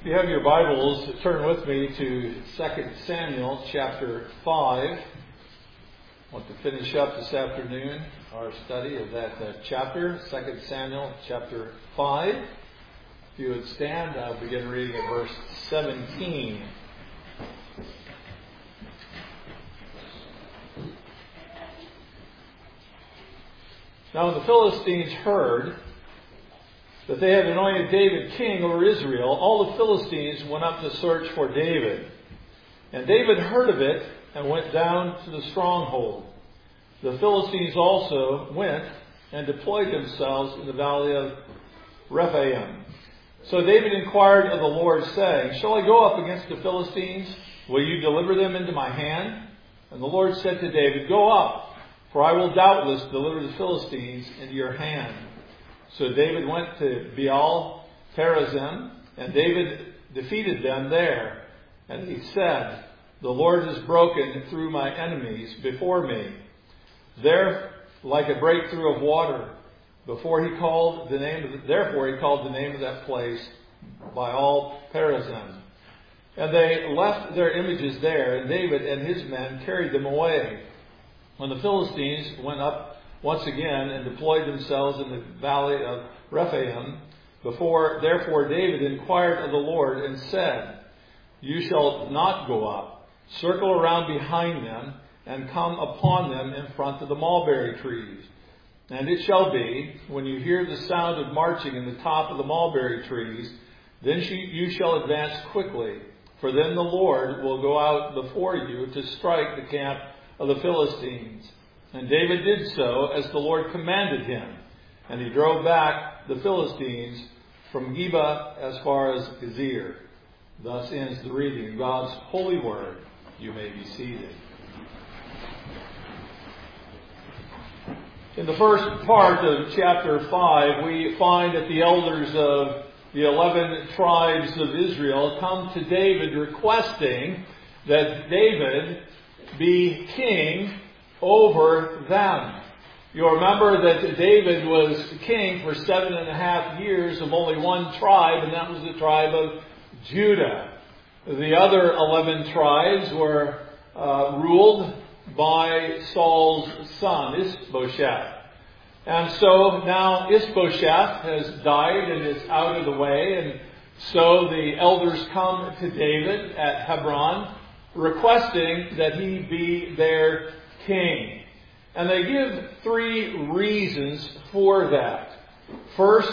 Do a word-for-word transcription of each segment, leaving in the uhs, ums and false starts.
If you have your Bibles, turn with me to Second Samuel chapter five. I want to finish up this afternoon our study of that uh, chapter, Second Samuel chapter five. If you would stand, I'll begin reading at verse seventeen. Now when the Philistines heard that they had anointed David king over Israel, all the Philistines went up to search for David. And David heard of it and went down to the stronghold. The Philistines also went and deployed themselves in the valley of Rephaim. So David inquired of the Lord, saying, Shall I go up against the Philistines? Will you deliver them into my hand? And the Lord said to David, Go up, for I will doubtless deliver the Philistines into your hand. So David went to Baal Perazim, and David defeated them there. And he said, The Lord has broken through my enemies before me. There, like a breakthrough of water, before he called the name of the, therefore he called the name of that place Baal Perazim. And they left their images there, and David and his men carried them away. When the Philistines went up once again and deployed themselves in the valley of Rephaim, before therefore David inquired of the Lord and said, You shall not go up. Circle around behind them and come upon them in front of the mulberry trees. And it shall be, when you hear the sound of marching in the top of the mulberry trees, then you shall advance quickly, for then the Lord will go out before you to strike the camp of the Philistines. And David did so as the Lord commanded him. And he drove back the Philistines from Geba as far as Gezer. Thus ends the reading of God's holy word. You may be seated. In the first part of chapter five, we find that the elders of the eleven tribes of Israel come to David requesting that David be king over them. You'll remember that David was king for seven and a half years of only one tribe, and that was the tribe of Judah. The other eleven tribes were uh, ruled by Saul's son, Ishbosheth. And so now Ishbosheth has died and is out of the way, and so the elders come to David at Hebron requesting that he be their king. And they give three reasons for that. First,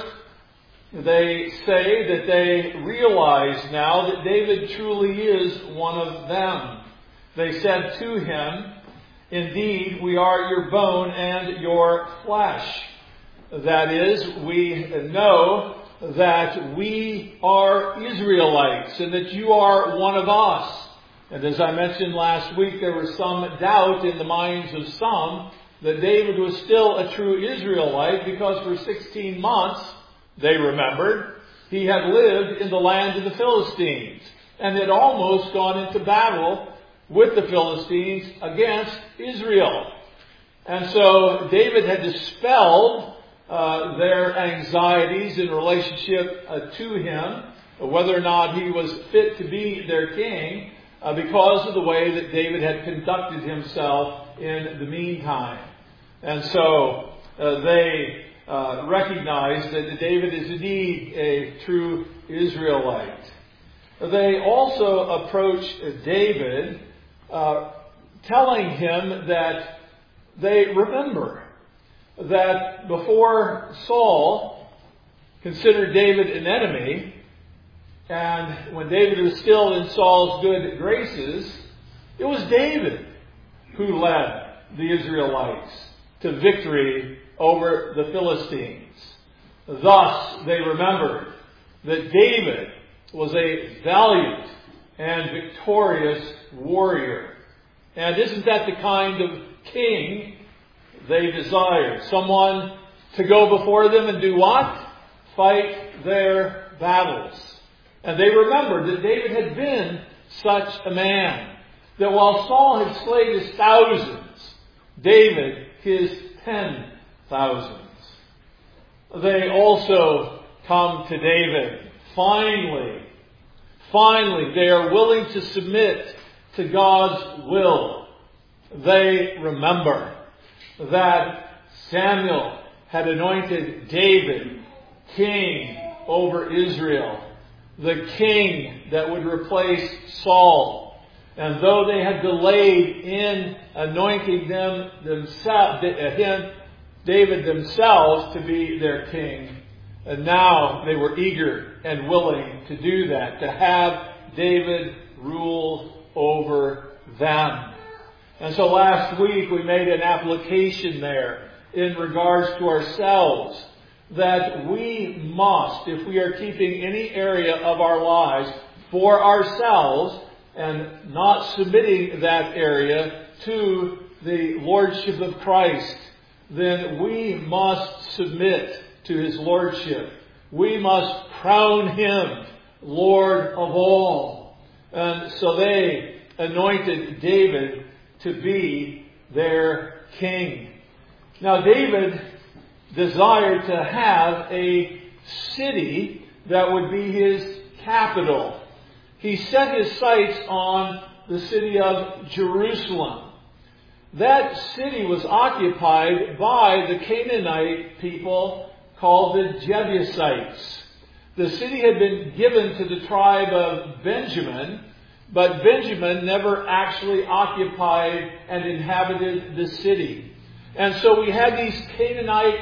they say that they realize now that David truly is one of them. They said to him, Indeed, we are your bone and your flesh. That is, we know that we are Israelites and that you are one of us. And as I mentioned last week, there was some doubt in the minds of some that David was still a true Israelite because for sixteen months, they remembered, he had lived in the land of the Philistines and had almost gone into battle with the Philistines against Israel. And so David had dispelled uh, their anxieties in relationship uh, to him, whether or not he was fit to be their king, Uh, because of the way that David had conducted himself in the meantime. And so uh, they uh, recognize that David is indeed a true Israelite. They also approach David uh, telling him that they remember that before Saul considered David an enemy, and when David was still in Saul's good graces, it was David who led the Israelites to victory over the Philistines. Thus, they remembered that David was a valiant and victorious warrior. And isn't that the kind of king they desired? Someone to go before them and do what? Fight their battles. And they remembered that David had been such a man, that while Saul had slain his thousands, David his ten thousands. They also come to David, finally, finally they are willing to submit to God's will. They remember that Samuel had anointed David king over Israel, the king that would replace Saul. And though they had delayed in anointing them themselves, him, David themselves, to be their king, and now they were eager and willing to do that, to have David rule over them. And so last week we made an application there in regards to ourselves, that we must, if we are keeping any area of our lives for ourselves and not submitting that area to the Lordship of Christ, then we must submit to His Lordship. We must crown Him Lord of all. And so they anointed David to be their king. Now David desired to have a city that would be his capital. He set his sights on the city of Jerusalem. That city was occupied by the Canaanite people called the Jebusites. The city had been given to the tribe of Benjamin, but Benjamin never actually occupied and inhabited the city. And so we had these Canaanite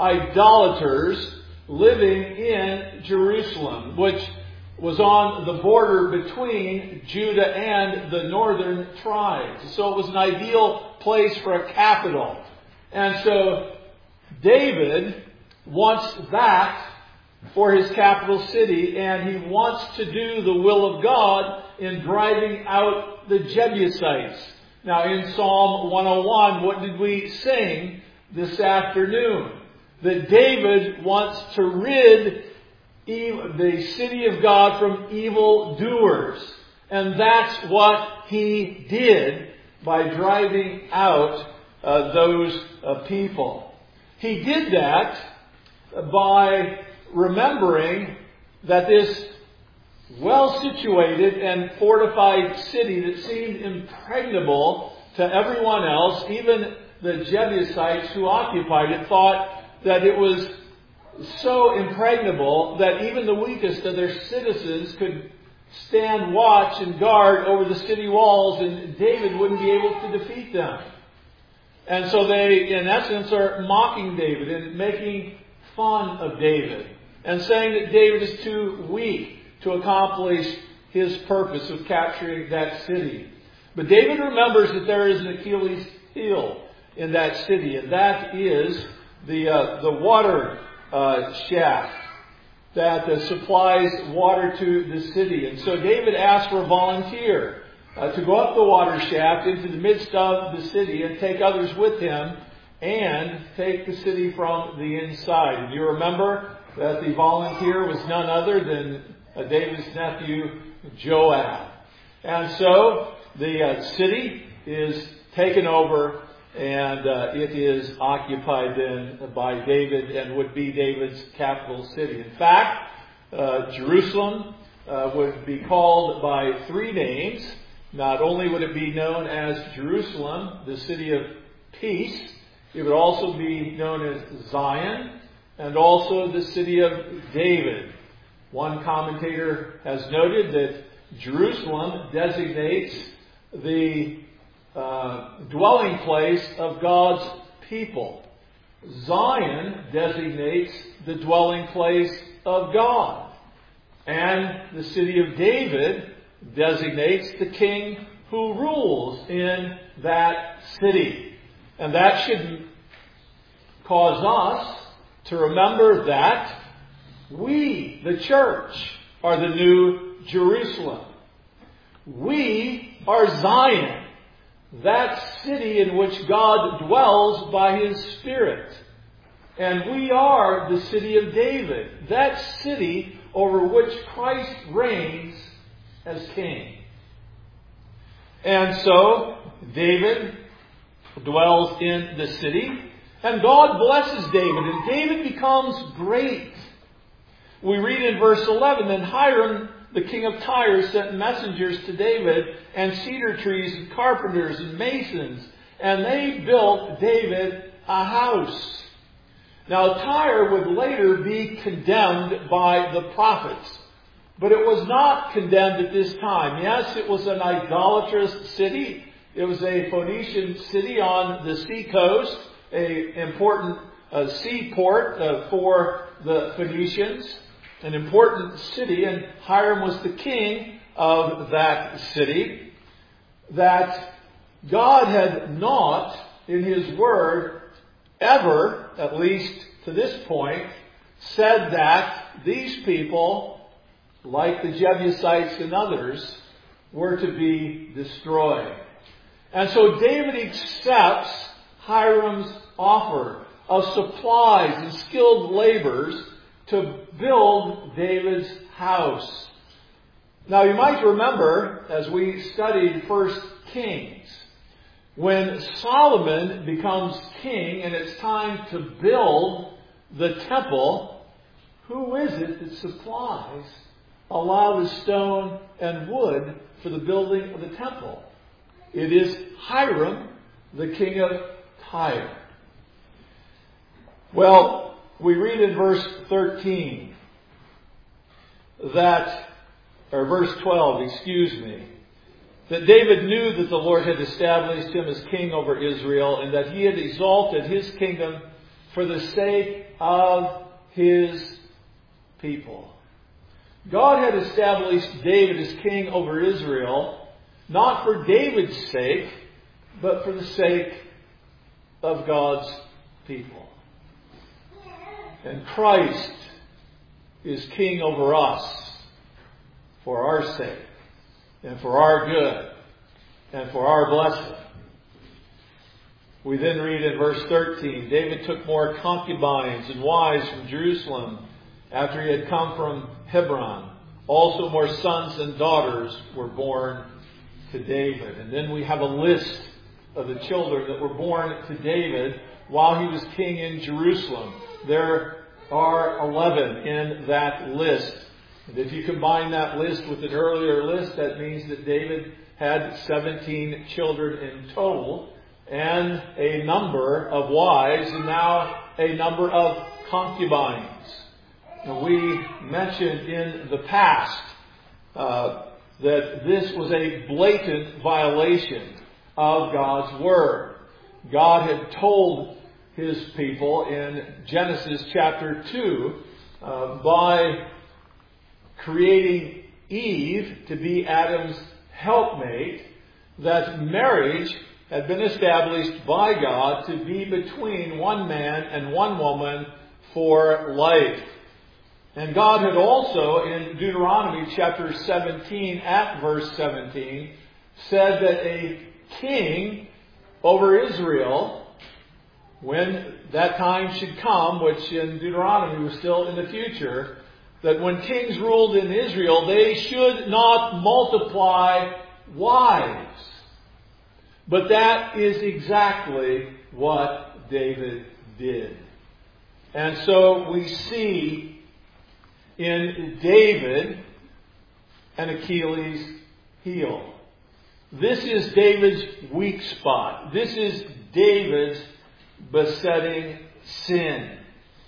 idolaters living in Jerusalem, which was on the border between Judah and the northern tribes. So it was an ideal place for a capital. And so David wants that for his capital city, and he wants to do the will of God in driving out the Jebusites. Now in Psalm one oh one, what did we sing this afternoon? That David wants to rid the city of God from evil doers. And that's what he did by driving out uh, those uh, people. He did that by remembering that this well-situated and fortified city that seemed impregnable to everyone else, even the Jebusites who occupied it, thought that it was so impregnable that even the weakest of their citizens could stand watch and guard over the city walls, and David wouldn't be able to defeat them. And so they, in essence, are mocking David and making fun of David and saying that David is too weak to accomplish his purpose of capturing that city. But David remembers that there is an Achilles heel in that city, and that is the uh, the water uh, shaft that uh, supplies water to the city. And so David asked for a volunteer uh, to go up the water shaft into the midst of the city and take others with him and take the city from the inside. And you remember that the volunteer was none other than uh, David's nephew, Joab. And so the uh, city is taken over, and uh, it is occupied then by David and would be David's capital city. In fact, uh, Jerusalem uh, would be called by three names. Not only would it be known as Jerusalem, the city of peace, it would also be known as Zion, and also the city of David. One commentator has noted that Jerusalem designates the uh, dwelling place of God's people. Zion designates the dwelling place of God. And the city of David designates the king who rules in that city. And that should cause us to remember that we, the church, are the new Jerusalem. We are Zion, that city in which God dwells by His Spirit. And we are the city of David, that city over which Christ reigns as king. And so, David dwells in the city, and God blesses David, and David becomes great. We read in verse eleven, then Hiram the king of Tyre sent messengers to David, and cedar trees, and carpenters, and masons, and they built David a house. Now Tyre would later be condemned by the prophets, but it was not condemned at this time. Yes, it was an idolatrous city. It was a Phoenician city on the sea coast, an important uh, seaport uh, for the Phoenicians, an important city, and Hiram was the king of that city. That God had not, in His Word, ever, at least to this point, said that these people, like the Jebusites and others, were to be destroyed. And so David accepts Hiram's offer of supplies and skilled laborers to build David's house. Now you might remember, as we studied First Kings, when Solomon becomes king and it's time to build the temple, who is it that supplies a lot of stone and wood for the building of the temple? It is Hiram, the king of Tyre. Well, we read in verse thirteen that, or verse twelve, excuse me, that David knew that the Lord had established him as king over Israel, and that He had exalted His kingdom for the sake of His people. God had established David as king over Israel, not for David's sake, but for the sake of God's people. And Christ is king over us for our sake, and for our good, and for our blessing. We then read in verse thirteen, David took more concubines and wives from Jerusalem after he had come from Hebron. Also more sons and daughters were born to David. And then we have a list of the children that were born to David while he was king in Jerusalem. There are eleven in that list. And if you combine that list with an earlier list, that means that David had seventeen children in total, and a number of wives, and now a number of concubines. And we mentioned in the past uh, that this was a blatant violation of God's Word. God had told His people in Genesis chapter two, uh, by creating Eve to be Adam's helpmate, that marriage had been established by God to be between one man and one woman for life. And God had also, in Deuteronomy chapter seventeen, at verse seventeen, said that a king over Israel, when that time should come, which in Deuteronomy was still in the future, that when kings ruled in Israel, they should not multiply wives. But that is exactly what David did. And so we see in David an Achilles heel. This is David's weak spot. This is David's besetting sin.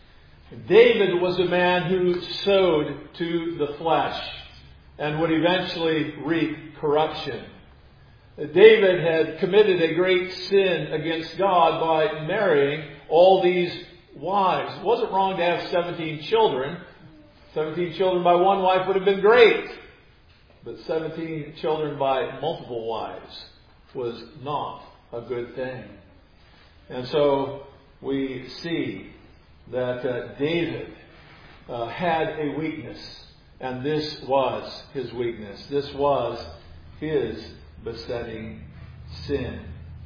David was a man who sowed to the flesh and would eventually reap corruption. David had committed a great sin against God by marrying all these wives. It wasn't wrong to have seventeen children. seventeen children by one wife would have been great. But seventeen children by multiple wives was not a good thing. And so we see that uh, David uh, had a weakness, and this was his weakness. This was his besetting sin.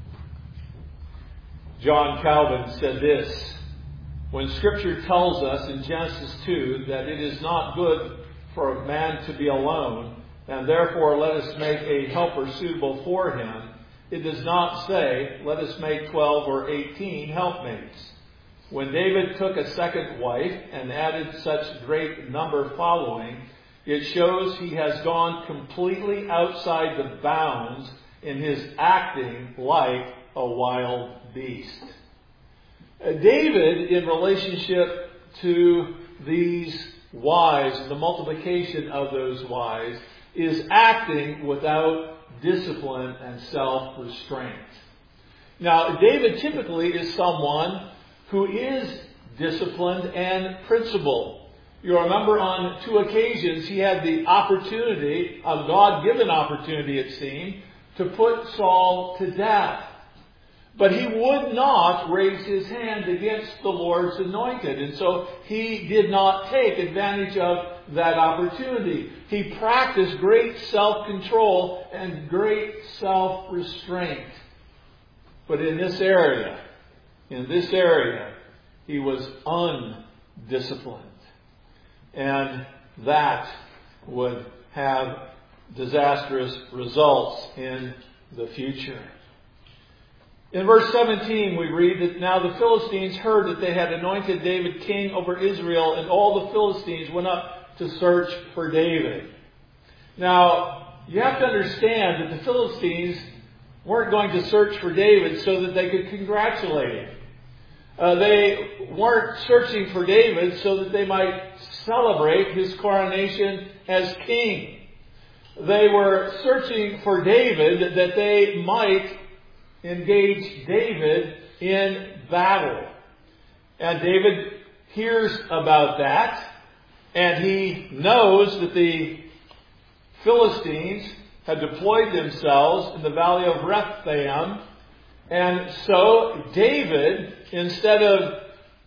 John Calvin said this: when Scripture tells us in Genesis two that it is not good for a man to be alone, and therefore let us make a helper suitable for him, it does not say, let us make twelve or eighteen helpmates. When David took a second wife and added such great number following, It shows he has gone completely outside the bounds in his acting like a wild beast. Uh, David, in relationship to these wives, the multiplication of those wives, is acting without discipline and self-restraint. Now, David typically is someone who is disciplined and principled. You remember on two occasions he had the opportunity, a God-given opportunity it seemed, to put Saul to death. But he would not raise his hand against the Lord's anointed. And so he did not take advantage of that opportunity. He practiced great self-control and great self-restraint. But in this area, in this area, he was undisciplined. And that would have disastrous results in the future. In verse seventeen we read that now the Philistines heard that they had anointed David king over Israel, and all the Philistines went up to search for David. Now, you have to understand that the Philistines weren't going to search for David so that they could congratulate him. Uh, they weren't searching for David so that they might celebrate his coronation as king. They were searching for David that they might engage David in battle. And David hears about that, and he knows that the Philistines had deployed themselves in the valley of Rephaim. And so David, instead of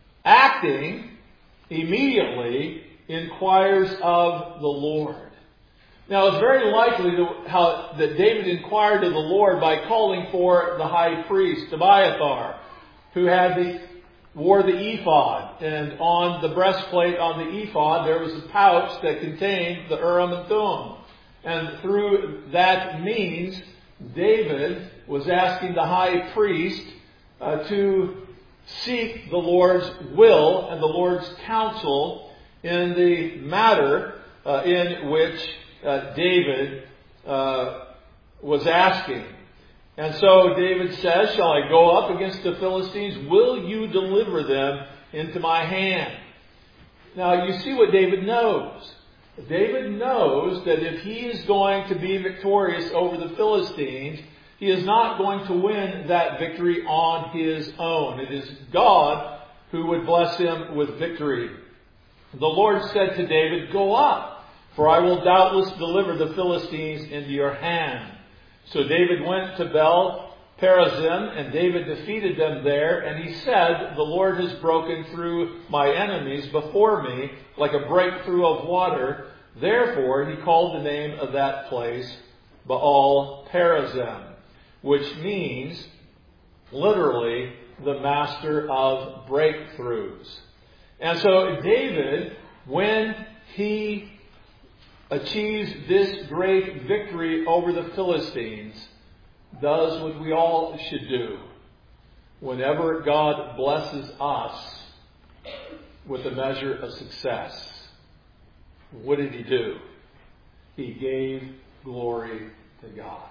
acting immediately, inquires of the Lord. Now, it's very likely that, how, that David inquired of the Lord by calling for the high priest, Abiathar, who had the, wore the ephod. And on the breastplate on the ephod, there was a pouch that contained the Urim and Thummim. And through that means, David was asking the high priest uh, to seek the Lord's will and the Lord's counsel in the matter uh, in which uh, David uh, was asking. And so David says, shall I go up against the Philistines? Will you deliver them into my hand? Now you see what David knows. David knows that if he is going to be victorious over the Philistines, he is not going to win that victory on his own. It is God who would bless him with victory. The Lord said to David, go up, for I will doubtless deliver the Philistines into your hand. So David went to Bel Perazim, and David defeated them there. And he said, the Lord has broken through my enemies before me like a breakthrough of water. Therefore he called the name of that place Baal Perazim, which means literally the master of breakthroughs. And so David, when he achieves this great victory over the Philistines, does what we all should do. Whenever God blesses us with a measure of success, what did he do? He gave glory to God.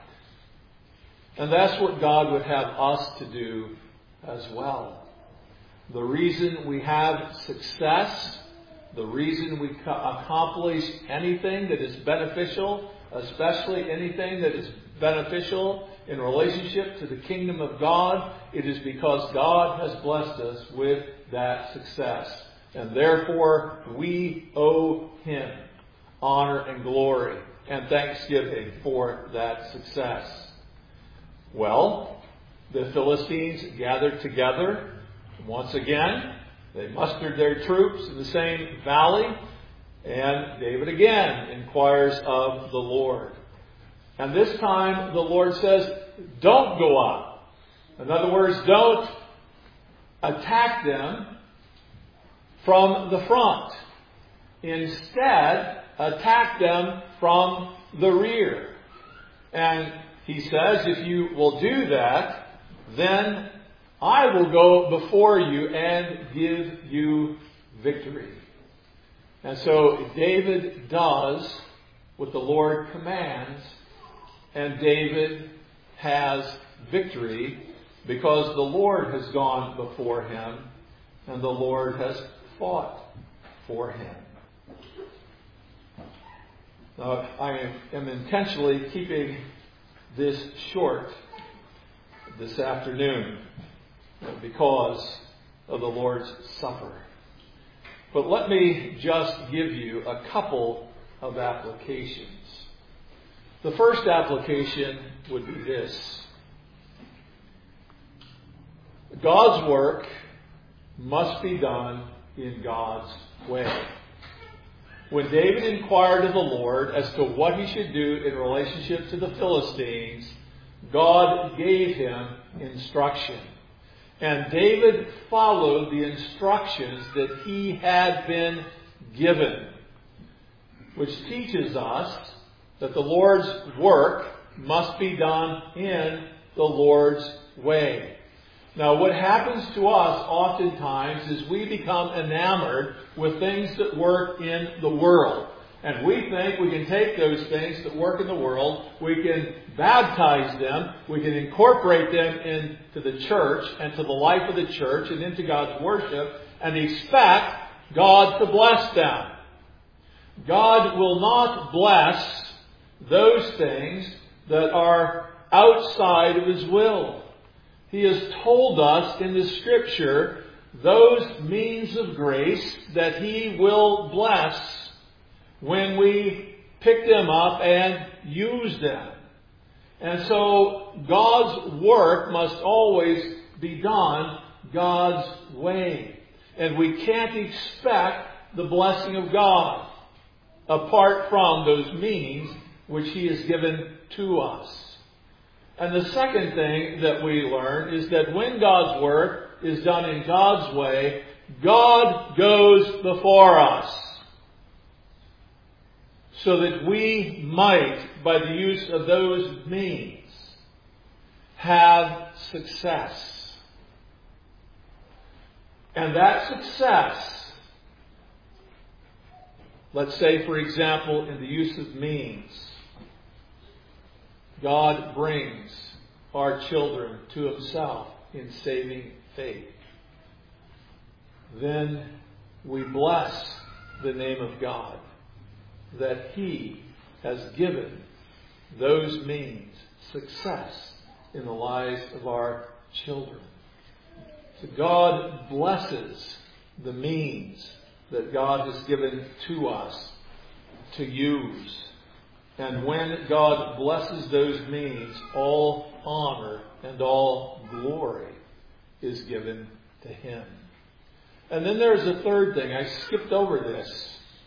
And that's what God would have us to do as well. The reason we have success, the reason we accomplish anything that is beneficial, especially anything that is beneficial in relationship to the kingdom of God, it is because God has blessed us with that success. And therefore, we owe him honor and glory and thanksgiving for that success. Well, the Philistines gathered together. Once again, they mustered their troops in the same valley, and David again inquires of the Lord. And this time the Lord says, don't go up. In other words, don't attack them from the front. Instead, attack them from the rear. And he says, if you will do that, then I will go before you and give you victory. And so David does what the Lord commands, and David has victory because the Lord has gone before him and the Lord has fought for him. Now, I am intentionally keeping this short this afternoon because of the Lord's Supper. But let me just give you a couple of applications. The first application would be this. God's work must be done in God's way. When David inquired of the Lord as to what he should do in relationship to the Philistines, God gave him instruction. And David followed the instructions that he had been given, which teaches us that the Lord's work must be done in the Lord's way. Now, what happens to us oftentimes is we become enamored with things that work in the world. And we think we can take those things that work in the world, we can baptize them, we can incorporate them into the church and to the life of the church and into God's worship, and expect God to bless them. God will not bless those things that are outside of His will. He has told us in the Scripture those means of grace that He will bless when we pick them up and use them. And so God's work must always be done God's way. And we can't expect the blessing of God apart from those means which He has given to us. And the second thing that we learn is that when God's work is done in God's way, God goes before us, so that we might, by the use of those means, have success. And that success, let's say, for example, in the use of means, God brings our children to Himself in saving faith. Then we bless the name of God that He has given those means success in the lives of our children. So God blesses the means that God has given to us to use. And when God blesses those means, all honor and all glory is given to Him. And then there's a third thing. I skipped over this.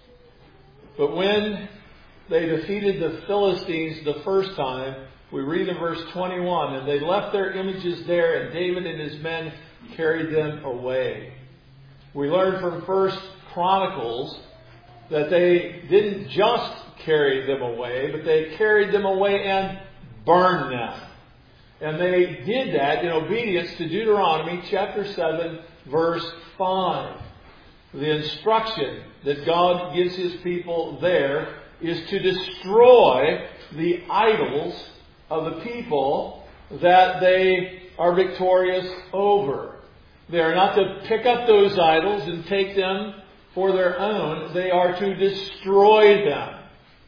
But when they defeated the Philistines the first time, we read in verse twenty-one, and they left their images there, and David and his men carried them away. We learn from First Chronicles that they didn't just carry them away, but they carried them away and burned them. And they did that in obedience to Deuteronomy chapter seven, verse five. The instruction that God gives His people there is to destroy the idols of the people that they are victorious over. They are not to pick up those idols and take them for their own. They are to destroy them.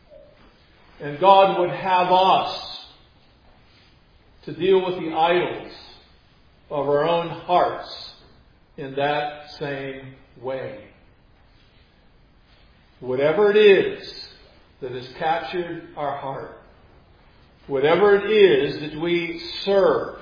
And God would have us to deal with the idols of our own hearts in that same way. Whatever it is that has captured our heart, whatever it is that we serve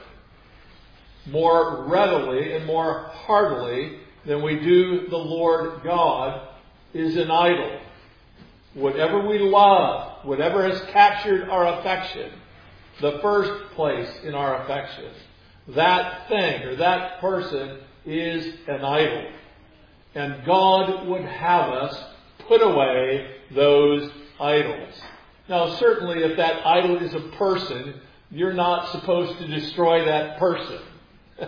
more readily and more heartily than we do the Lord God, is an idol. Whatever we love, whatever has captured our affection, the first place in our affection, that thing or that person is an idol. And God would have us put away those idols. Now, certainly if that idol is a person, you're not supposed to destroy that person.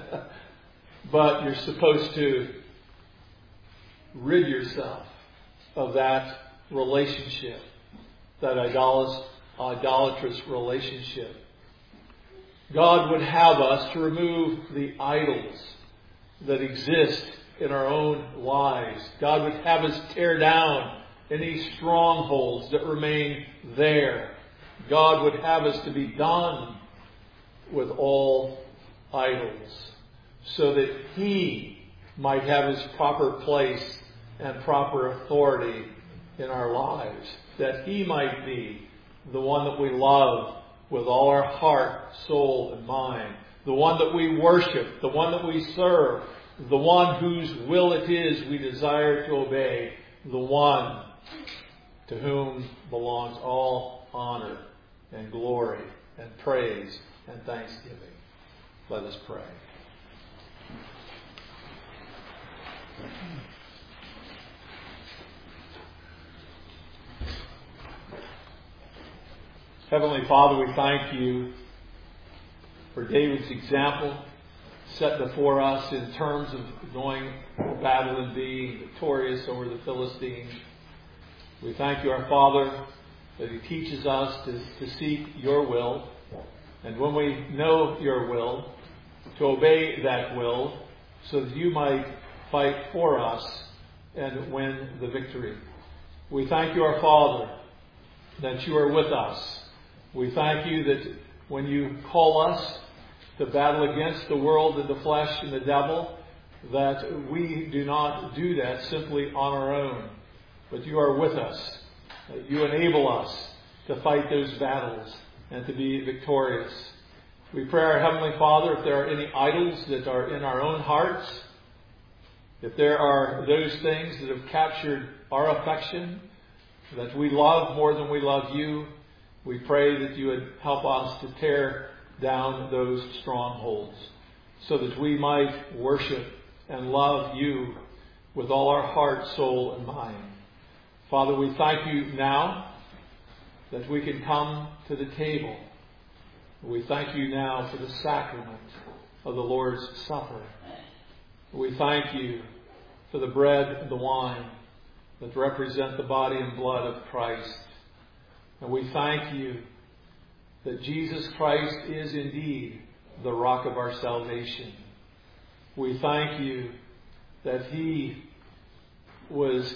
But you're supposed to rid yourself of that relationship, that idolat- idolatrous relationship. God would have us to remove the idols that exist in our own lives. God would have us tear down any strongholds that remain there. God would have us to be done with all idols, so that He might have His proper place and proper authority in our lives. That He might be the one that we love with all our heart, soul, and mind. The one that we worship. The one that we serve. The one whose will it is we desire to obey. The one to whom belongs all honor and glory and praise and thanksgiving. Let us pray. Heavenly Father, we thank You for David's example set before us in terms of going to battle and being victorious over the Philistines. We thank You, our Father, that He teaches us to, to seek Your will, and when we know Your will, to obey that will, so that You might fight for us and win the victory. We thank You, our Father, that You are with us. We thank You that when You call us to battle against the world and the flesh and the devil, that we do not do that simply on our own, but You are with us. That You enable us to fight those battles and to be victorious. We pray, our Heavenly Father, if there are any idols that are in our own hearts, if there are those things that have captured our affection, that we love more than we love You, we pray that You would help us to tear down those strongholds, so that we might worship and love You with all our heart, soul, and mind. Father, we thank You now that we can come to the table. We thank You now for the sacrament of the Lord's Supper. We thank You for the bread and the wine that represent the body and blood of Christ. And we thank You that Jesus Christ is indeed the rock of our salvation. We thank You that He was,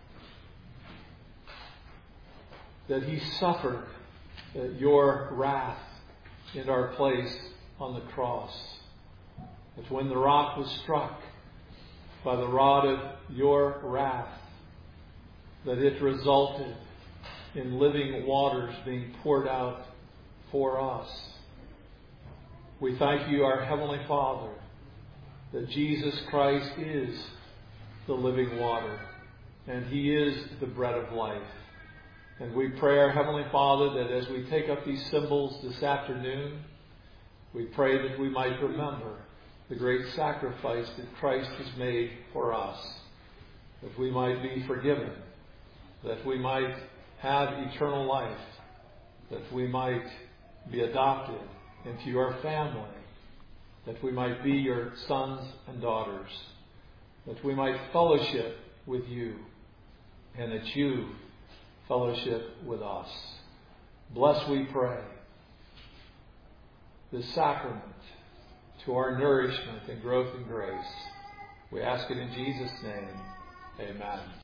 that He suffered Your wrath in our place on the cross. That when the rock was struck by the rod of Your wrath, that it resulted in living waters being poured out for us. We thank You, our Heavenly Father, that Jesus Christ is the living water, and He is the bread of life. And we pray, our Heavenly Father, that as we take up these symbols this afternoon, we pray that we might remember the great sacrifice that Christ has made for us, that we might be forgiven, that we might have eternal life, that we might be adopted into Your family, that we might be Your sons and daughters, that we might fellowship with You, and that You fellowship with us. Bless, we pray, this sacrament to our nourishment and growth in grace. We ask it in Jesus' name. Amen.